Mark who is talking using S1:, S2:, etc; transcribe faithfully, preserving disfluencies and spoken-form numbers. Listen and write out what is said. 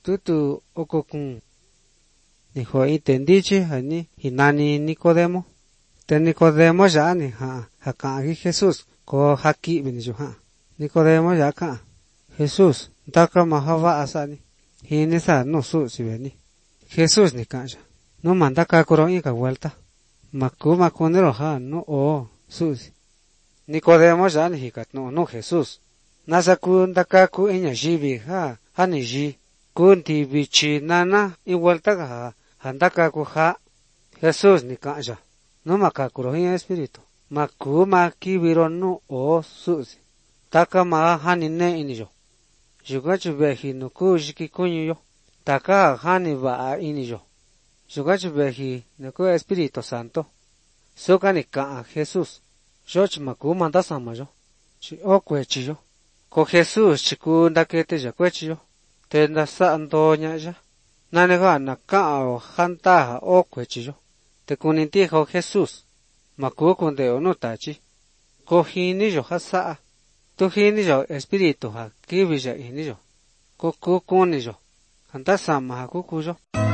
S1: tu tu okokun. Ni ho intendichi hani hinani Nicodemo. Te Nicodemo ya ni ha haka gi Jesús ko haki bini jo ha. Nicodemo ya ka. Jesús daka mahava asani. Hini sa no su si beni. Jesús ni ka ya. No manda ka koro ika vuelta. Maku makunero ha no o su si. Nicodemo ya ni hikat no no Jesús. Nasa kun daka ku inya jibi ha hani ji. Kun ti bichi nana i vuelta ka ha. Handaka ku ha. Jesús ni ka ya. No makakuro hi espíritu. Maku makibiro no o su si. Taka ma hani ne ini yo. Yuga chubehi no ku jiki kunyu yo. Taka hani ba ini yo. Yuga chubehi no ku Espíritu Santo. Suka ni ka Jesús. Yoch maku manda sama yo. Chi o kwechi yo. Ko Jesús chiku ndakete ya kwechi yo. Tenda sa andoña ya. Nanega na ka o hanta o kwechi yo. Te kuninti ho Jesús. Maku kunde o no tachi. Ko hini yo hasa. Tu hini yo espíritu ha kibi ya ini yo. Ko ku kuni yo. Hanta sama ha kuku yo.